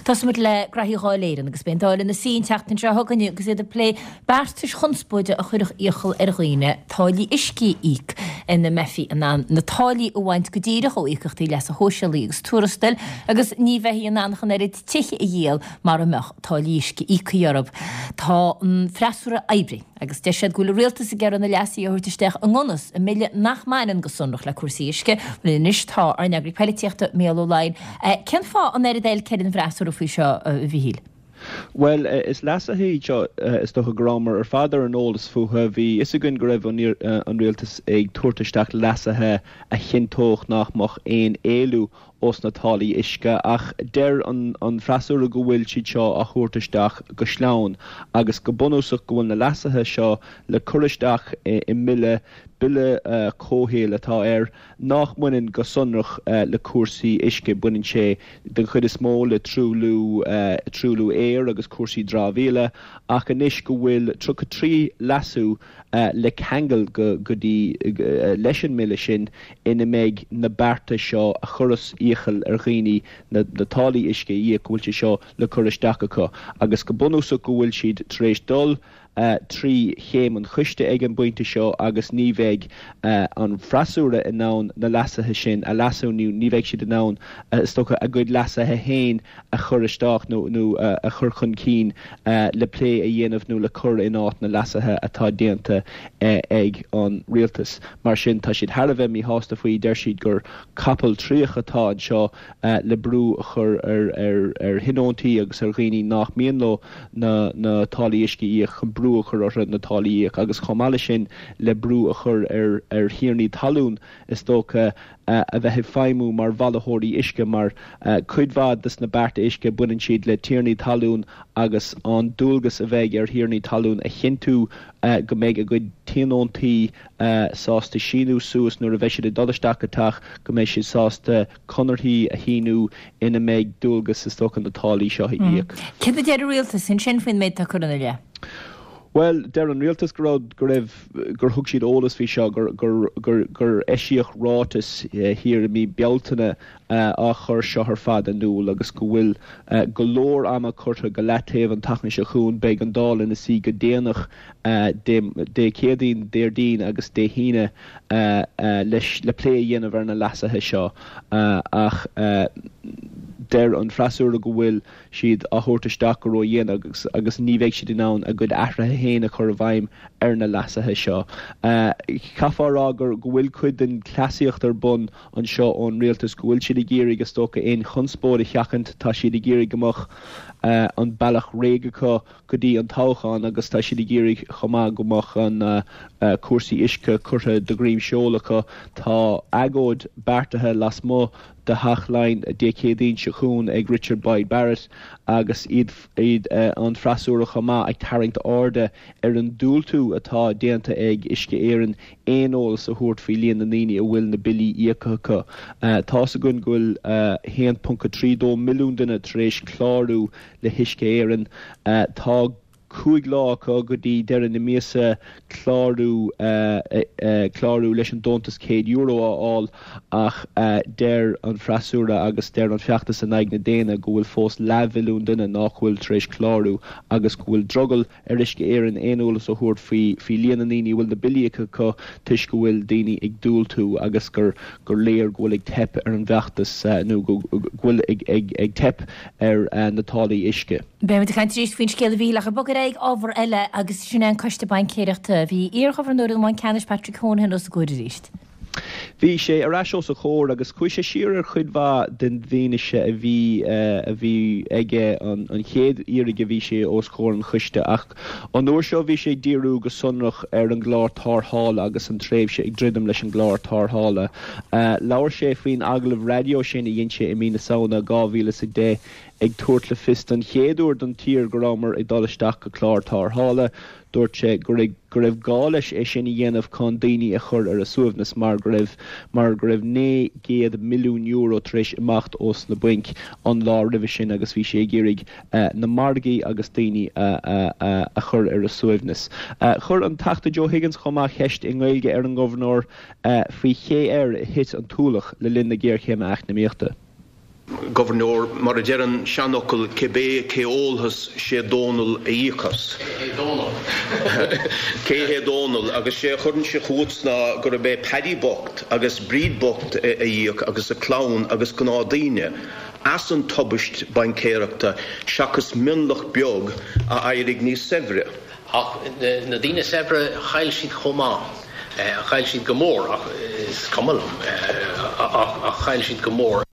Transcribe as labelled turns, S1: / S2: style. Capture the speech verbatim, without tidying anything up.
S1: Tás mu le grathíáléiran agus bendáil na sín teachtain se haganú agus iad a lé bertas chunspóide a chuirech íochail ar chuoine táilí iscí íc ina mefií an na táilí óhaint go dtíire ó íchachtaí leis a hóisialaí agus túrastal agus ní bheithí an annachan ar tiiche i dhéal mar a meach táilí iscí ícaíorb. Tá freisúra eibrí agus de siad gúil rialtas a gearan na leasí a thuirtaisteach an gconas a mille nach mainan go sunnach le cuasaíisce bhfuil níos tá ar neagraí peilíochta méolóláin. Cean fá an éidir déil ceann freisúra faoi seo bhíhíl?
S2: Well, uh, is lasa hí seo uh, is doch a grammar ar fadar an ólas fuha bhí is a gunn go raibh an rialtas ag tuairtaisteach lasathe a chintóch nach mach éon éilú os na tálaí isce ach der an, an freasúra go bhfuil siad seo a chuairtaisteach go sleán agus go bunúsach go bhfuil na lasathe seo le curisteach i, i mille bille uh, cóhéil atá ar nach muinn go sunrach uh, le cuasaí isce buinn sé den chud is mó le trúlú uh, trúlú éir agus cuasaí drábhéile ach anis go bhfuil tro trí lasú uh, le cheangal go go dtí uh, leis an mille sin ina méid na bearta seo a churas íochail ar ghaoine na, na tálaí isce íoc bhfuil sé seo le curisteach acu agus go bunúsach go bhfuil siad tréis dul Uh, trí chéim an chuiste ag an buinte seo agus ní bheith uh, an freasúra in nán na lasathe sin a lasúniu ní bheith siad in nán uh, stocha a gcuid lasathe héin a churisteach nó nó uh, a chur chun cín uh, le lé a dhéanamh nó le chur in áit na lasathe atá déanta uh, ag an rialtas mar sin tá siad Harbheith mí hásta faoi der siad gur capal tríoch atá seo uh, le brú a chur ar ar ar hinóntaí agus ar ghaoine nach mion lo na na tálaí isce íoch an brú a chur ar na tálaíoch agus chomáile sin le brú a chur ar ar hiarnaí talún is tócha uh, a bheith feimú mar bhalaitheoirí isce mar uh, cuidmhad dus na bearta isce buinn siad le tíarnaí talún agus an dúlgus a bheith ar hiarnaí talún a chinú uh, go méid a go tíonóntaí uh, sásta sinú suas nuair a bheith siad a dodaisteach atach go méid siad sásta conirthaí a híú ina méid dúlgus is tócha na tálaí seo íoc.
S1: Cé a déir rialtas sin sin faoin méid tá chuna le?
S2: Well, der an rialtas go raibh go raibh gur thug siad ólas bhí seo gur gur gur gur eisiíoch rátas hir mí bealtaine a chur seo ar fad an núl agus go bhfuil go leor ama curtha go leitaobh an tachna se chuún beag an dáil ina si go déanach dé céadaín déirdín agus dé híine leis le lé dhéanamh ar na lasathe seo ach der an freasúra go bhfuil siad a thuirtaisteach go raibh dhéana agus agus ní bheidh siad in ann a gcuid athrathe héana chur bhaim ar na lasathe seo. Caafárá gur go bhfuil cuid den clasíocht ar bun an seo ón rialtas go bhfuil siad i ggéirí agus tócha éon chunspóir i cheachant tá siad i ggéirí gomach uh, an bailach réigecha go dtí an táchan agus tá siad i ggéirí chomá gomach an uh, uh, cuasaí isce curtha de gríom seolacha tá agóid beartathe las mó de hachlein de céadaín se chuún ag Richard Boyd Barrett agus iad, iad uh, an freasúra chomá ag tarraingt áde ar an dúltú atá déanta ag isce éireann éonol sa thuairt faoi líon na naoine a bhfuil na bilí íocacha. Uh, tá sa gunn gohfuil uh, one point three milliún duine tréis chlárú le hisce éireann uh, tá chuig lá go dtí deireadh na míosa chlárú uh, uh, chlárú leis an dontas céad euro áil ach uh, der an freasúra agus der an feachtas an aig na déine go bhfuil fós levilún duine nach bhfuil tréis chlárú agus go bhfuil drogel ar isce éireann éonolalas a thuairt faoi líon na naoine bhfuil na bilíocha có tuis go bhfuil daoine ag dúil tú agus gur gur léir go bhfuil ag tep ar an bheachtas uh, nó go bhfuil ag, ag, ag tep ar uh, na tálaí isce.
S1: Bé me can tríéis faoin scéal bhí lecha bogad ag ábhar eile agus sin an coiste bain céireachta bhí íorchomhar nuair an Canis Patrick Honahan os go ríist.
S2: Bhí sé arás os a chóir agus chuis sé siar ar chuidmha den bhíneise a bhí a bhí aige an an chéad íorige bhí sé os chóir an chuiste ach an nuair seo bhí sé díreú go sunrach ar an gláir tarthála agus an tréimh sé ag ddridim leis an gláir tarthála. Leabhar sé faoin aglah radio sin a dhéonn sé i mína saona two thousand ten ag tuairt le fist an chéadúir don tír go rámar ag dolisteach go chlár tarthála dúirt sé go raibh gá leis é sin i dhéanamh chun daoine a chur ar a suamhnas mar go raibh mar go raibh né géad milliún euro tréis imacht os na buinc an lá ribh sin agus bhí sé géirigh uh, na margaí agus daoine uh, uh, uh, a chur ar a suamhnas. Uh, chur an tachta Joe Higgins chomá cheist i ngáilge ar an gobharnóir uh, faoi ché air hit an túlach le linn na ggéirchéime ach na míochta.
S3: Governor Marajeran Shanokul Kebe Keolhus She Donal Eichas. Ke Donal agus sé churn se chuútsna gur be paddy bocht agus breed bocht eich agus a clown agus gnádíine. As an tobist bain céireachta seachas minlach beag a airig ní sevre.
S4: Ach na díine sevre chail siad chomá. Chail siad gomór ach is cumlam a chail siad gomór.